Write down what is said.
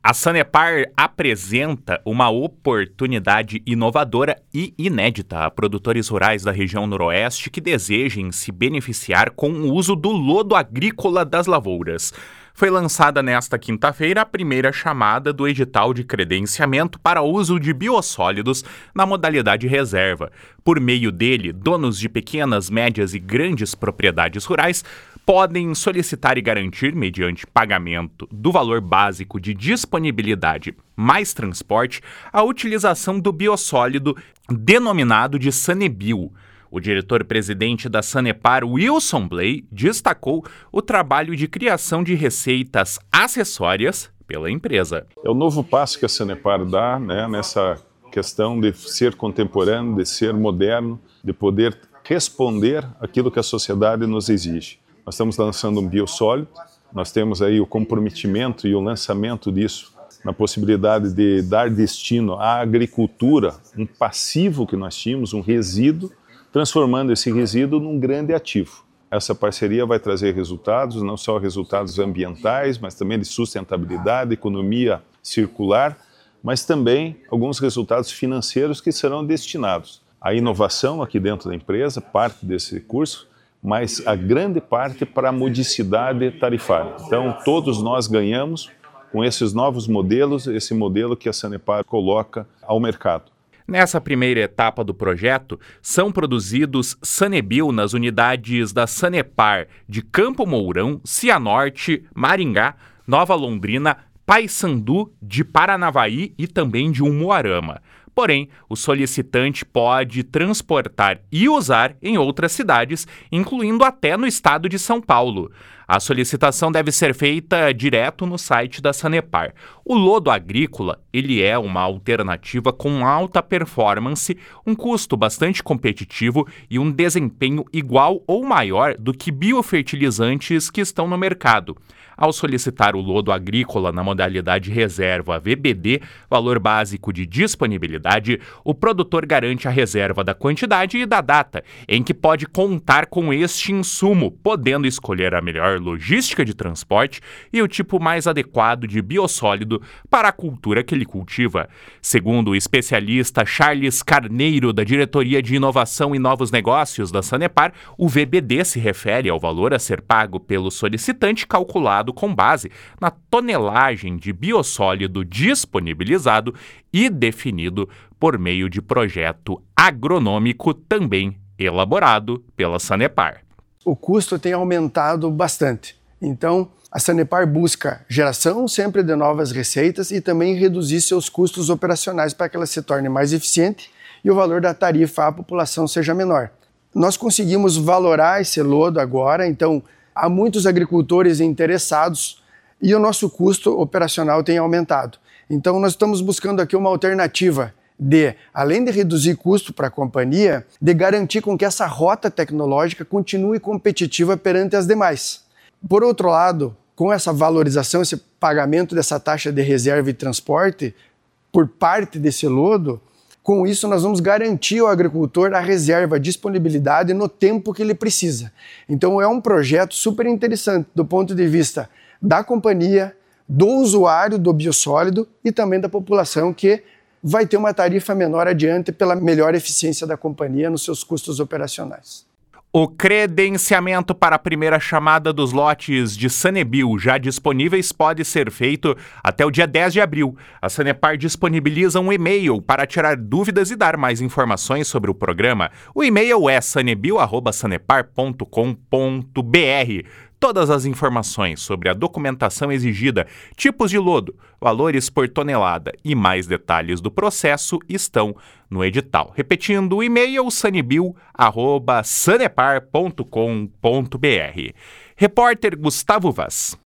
A Sanepar apresenta uma oportunidade inovadora e inédita a produtores rurais da região noroeste que desejem se beneficiar com o uso do lodo agrícola das lavouras. Foi lançada nesta quinta-feira a primeira chamada do edital de credenciamento para uso de biossólidos na modalidade reserva. Por meio dele, donos de pequenas, médias e grandes propriedades rurais podem solicitar e garantir, mediante pagamento do valor básico de disponibilidade mais transporte, a utilização do biossólido denominado de Sanebio. O diretor-presidente da Sanepar, Wilson Bley, destacou o trabalho de criação de receitas acessórias pela empresa. É o novo passo que a Sanepar dá, nessa questão de ser contemporâneo, de ser moderno, de poder responder aquilo que a sociedade nos exige. Nós estamos lançando um biossólido, nós temos aí o comprometimento e o lançamento disso na possibilidade de dar destino à agricultura, um passivo que nós tínhamos, um resíduo, transformando esse resíduo num grande ativo. Essa parceria vai trazer resultados, não só resultados ambientais, mas também de sustentabilidade, economia circular, mas também alguns resultados financeiros que serão destinados à inovação aqui dentro da empresa, parte desse curso, mas a grande parte para a modicidade tarifária. Então, todos nós ganhamos com esses novos modelos, esse modelo que a Sanepar coloca ao mercado. Nessa primeira etapa do projeto, são produzidos Sanebio nas unidades da Sanepar de Campo Mourão, Cianorte, Maringá, Nova Londrina, Paissandu, de Paranavaí e também de Umuarama. Porém, o solicitante pode transportar e usar em outras cidades, incluindo até no estado de São Paulo. A solicitação deve ser feita direto no site da Sanepar. O lodo agrícola, ele é uma alternativa com alta performance, um custo bastante competitivo e um desempenho igual ou maior do que biofertilizantes que estão no mercado. Ao solicitar o lodo agrícola na modalidade reserva VBD, valor básico de disponibilidade, o produtor garante a reserva da quantidade e da data em que pode contar com este insumo, podendo escolher a melhor logística de transporte e o tipo mais adequado de biossólido para a cultura que ele cultiva. Segundo o especialista Charles Carneiro, da Diretoria de Inovação e Novos Negócios da Sanepar, o VBD se refere ao valor a ser pago pelo solicitante calculado com base na tonelagem de biossólido disponibilizado e definido por meio de projeto agronômico também elaborado pela Sanepar. O custo tem aumentado bastante, então a Sanepar busca geração sempre de novas receitas e também reduzir seus custos operacionais para que ela se torne mais eficiente e o valor da tarifa à população seja menor. Nós conseguimos valorar esse lodo agora, então há muitos agricultores interessados e o nosso custo operacional tem aumentado. Então nós estamos buscando aqui uma alternativa de, além de reduzir custo para a companhia, de garantir com que essa rota tecnológica continue competitiva perante as demais. Por outro lado, com essa valorização, esse pagamento dessa taxa de reserva e transporte por parte desse lodo, com isso nós vamos garantir ao agricultor a reserva, a disponibilidade no tempo que ele precisa. Então é um projeto super interessante do ponto de vista da companhia, do usuário do biossólido e também da população que vai ter uma tarifa menor adiante pela melhor eficiência da companhia nos seus custos operacionais. O credenciamento para a primeira chamada dos lotes de Sanebio já disponíveis pode ser feito até o dia 10 de abril. A Sanepar disponibiliza um e-mail para tirar dúvidas e dar mais informações sobre o programa. O e-mail é sanebio@sanepar.com.br. Todas as informações sobre a documentação exigida, tipos de lodo, valores por tonelada e mais detalhes do processo estão no edital. Repetindo, o e-mail sanebio@sanepar.com.br. Repórter Gustavo Vaz.